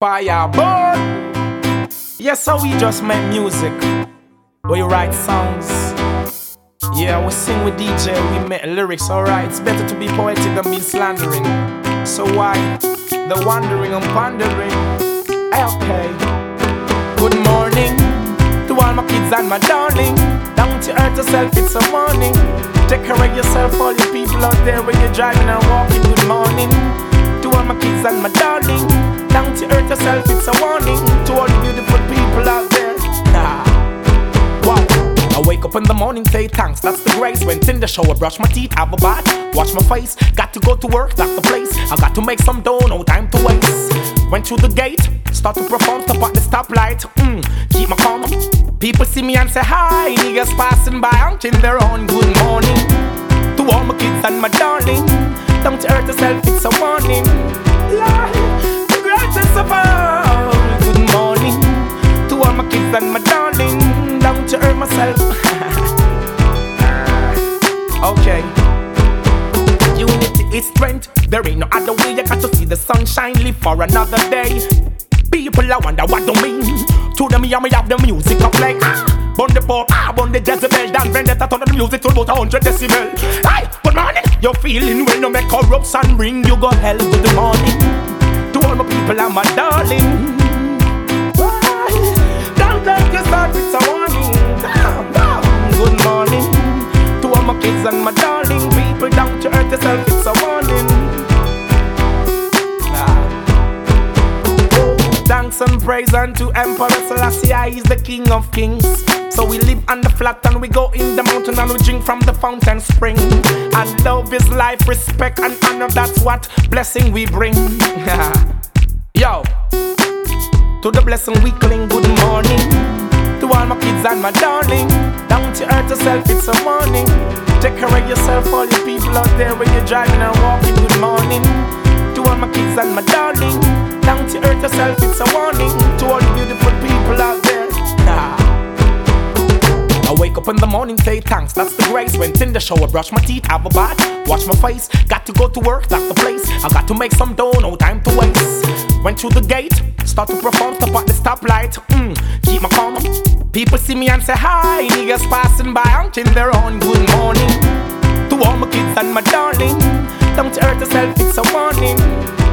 Fireborn. Yes, so we just make music. We write songs. Yeah, we sing with DJ, we make lyrics, alright. It's better to be poetic than be slandering. So why the wandering and pondering? Okay. Good morning to all my kids and my darling. Down to earth yourself, it's a morning. Take care of yourself, all you people out there when you're driving and walking. Good morning to all my kids and my darling. Down to earth yourself, it's a warning. To all the beautiful people out there. Wow. I wake up in the morning, say thanks, that's the grace. Went in the shower, brush my teeth, have a bath, wash my face. Got to go to work, that's the place. I got to make some dough, no time to waste. Went through the gate, start to perform, stop at the stoplight. Keep my calm. People see me and say hi. Niggas passing by, until they're on. Good morning to all my kids and my darling. Down to earth yourself, it's a warning. The greatest of all. Good morning to all my kids and my darling. Down to earth myself. Okay. Unity is strength. There ain't no other way. You got to see the sunshine, live for another day. People, I wonder what do mean. To them, me have the music up like Bun the pop, bun the Jezebel. Dan Vendetta turn the music to about 100 decibel. Hey, good morning. You're feeling when you make corruption ring. You go hell, good morning to all my people and my darling. Don't let your start with a warning. Good morning to all my kids and my darling. People down to earth yourself, it's a warning. Thanks and praise unto Emperor Selassie, he's the King of Kings. So we live on the flat and we go in the mountain and we drink from the fountain spring. And love is life, respect and honor, that's what blessing we bring. Yo, to the blessing we cling, good morning to all my kids and my darling. Down to earth yourself, it's a morning. Take care of yourself, all you people out there when you're driving and walking. Good morning to all my kids and my darling. Down to earth yourself, it's a warning. To all the beautiful people out there. I wake up in the morning, say thanks, that's the grace. Went in the shower, brush my teeth, have a bath, wash my face. Got to go to work, that's the place. I got to make some dough, no time to waste. Went through the gate, start to perform, stop at the stoplight. Keep my calm. People see me and say hi. Niggas passing by, until they're on. Good morning to all my kids and my darling. Down to earth yourself, it's a warning.